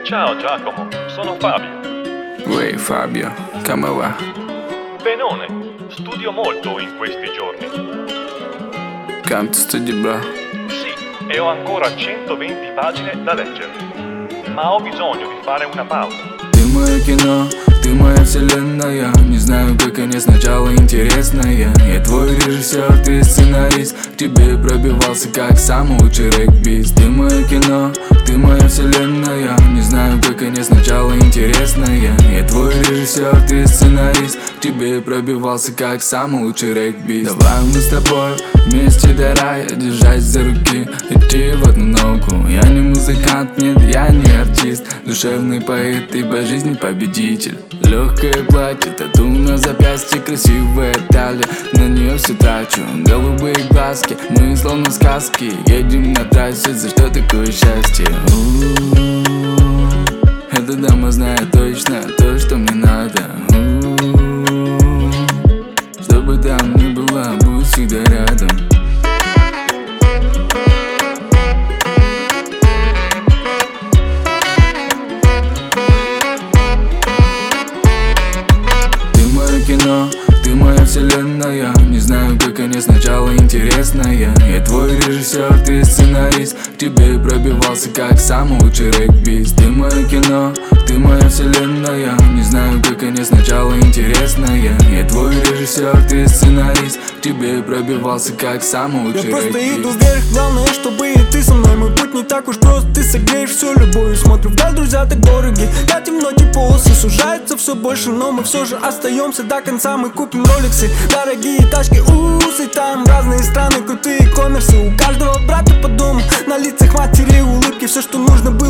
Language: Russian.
Ciao Giacomo, sono Fabio. Uè Fabio, come va? Benone, studio molto in questi giorni. Quanto studi, bro? Sì, e ho ancora 120 pagine da leggere. Ma ho bisogno di fare una pausa. Ты мое кино, ты моя вселенная. Не знаю, как конец, начало интересное. Я твой режиссер, ты сценарист. К тебе пробивался как самый лучший регбист. Ты мое кино, ты моя вселенная. Не знаю, как конец, начало интересное. Я твой режиссер, ты сценарист. К тебе пробивался как самый лучший регбист. Давай мы с тобой вместе до рая, держась за руки, идти в одну ногу. Я не музыкант, нет, я не артист. Душевный поэт и по жизни победитель. Легкое платье, тату на запястье, красивая талия. На нее все трачу, голубые глазки. Мы словно сказки, едем на трассе. За что такое счастье? Эта дама знает точно то, что мне надо. Что бы там ни было, будь всегда рядом. Кино, ты моя вселенная. Не знаю, как конец, начало интересное. Я твой режиссер, ты сценарист. К тебе пробивался как самый лучший регбист. Ты мое кино, ты моя вселенная. Не знаю, как конец, начало интересное. Я твой режиссер, ты сценарист. К тебе пробивался как самый лучший регбист. Я просто иду вверх, главное, чтобы и ты со мной. Мой путь не так уж прост, ты согреешь всю любовью. Смотрю вдаль, друзья так дороги. Я темноте полосы сужается все больше, но мы все же остаемся до конца. Мы купим роликсы, дорогие тачки, усы. Там разные страны, крутые коммерсы. У каждого брата по дому, на лицах матери улыбки. Все, что нужно было